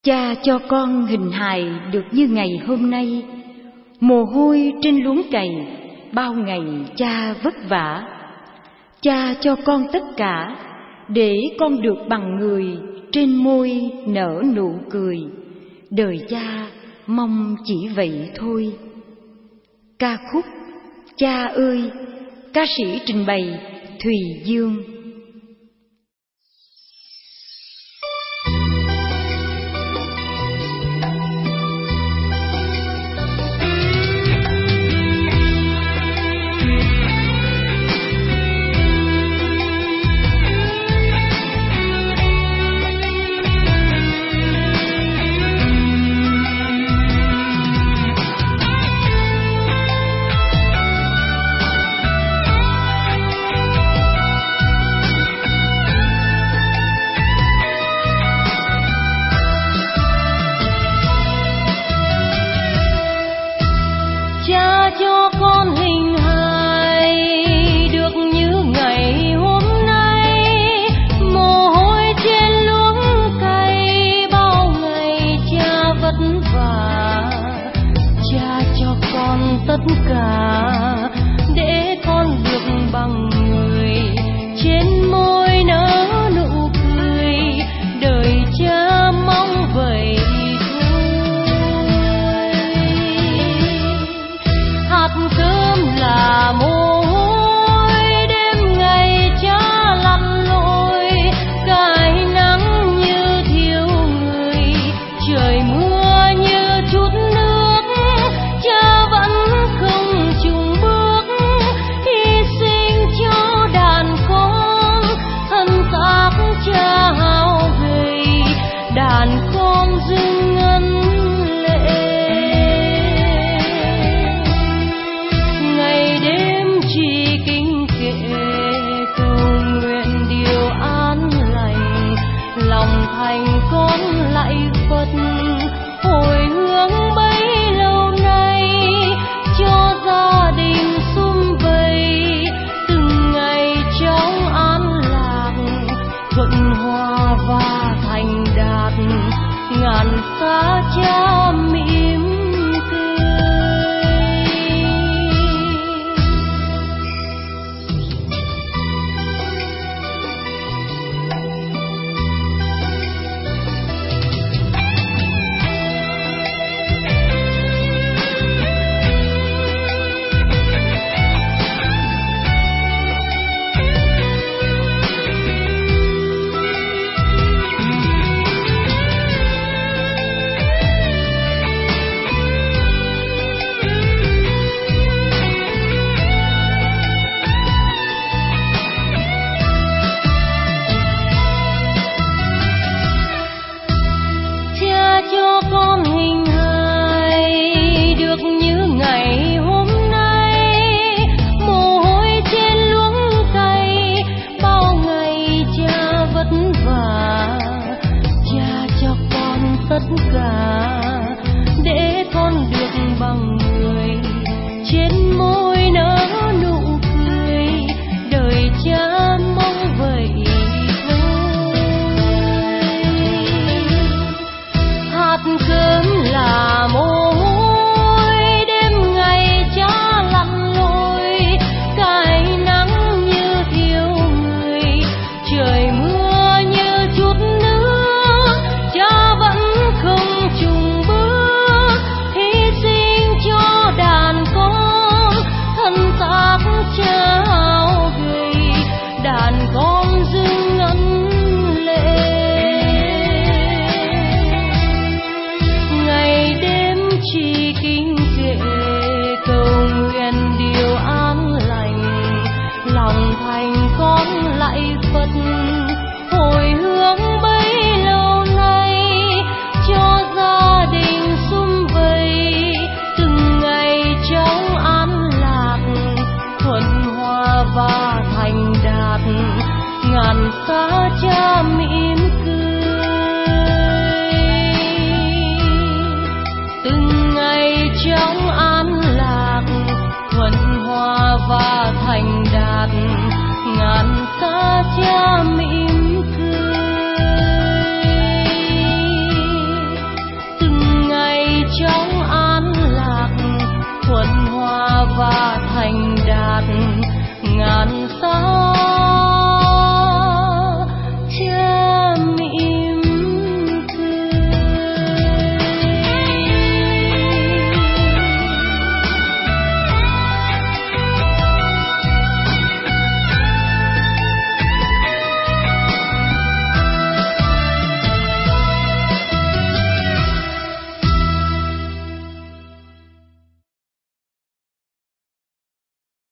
Cha cho con hình hài được như ngày hôm nay, mồ hôi trên luống cày, bao ngày cha vất vả. Cha cho con tất cả, để con được bằng người, trên môi nở nụ cười. Đời cha mong chỉ vậy thôi. Ca khúc Cha ơi, ca sĩ trình bày Thùy Dương. Cho con hình hài được như ngày hôm nay, mồ hôi trên luống cày, bao ngày cha vất vả. Cha cho con tất cả, để con được bằng người, trên môi nở nụ cười. Đời cha mong vậy. Cơm là mồ hôi, đêm ngày cha lặn lội, cay nắng như thiếu người, trời mưa như chút nước, cha vẫn không chùn bước, hy sinh cho đàn con. Thân xác cha hao gầy, đàn con dưng ngân thành con lại Phật, hồi hướng bấy lâu nay, cho gia đình sum vầy, từng ngày trong an lạc, thuận hòa và thành đạt, ngàn xa cha mỉm cười. Cho con hình hài được như ngày hôm nay, mồ hôi trên luống cày, bao ngày cha vất vả. Cha cho con tất cả,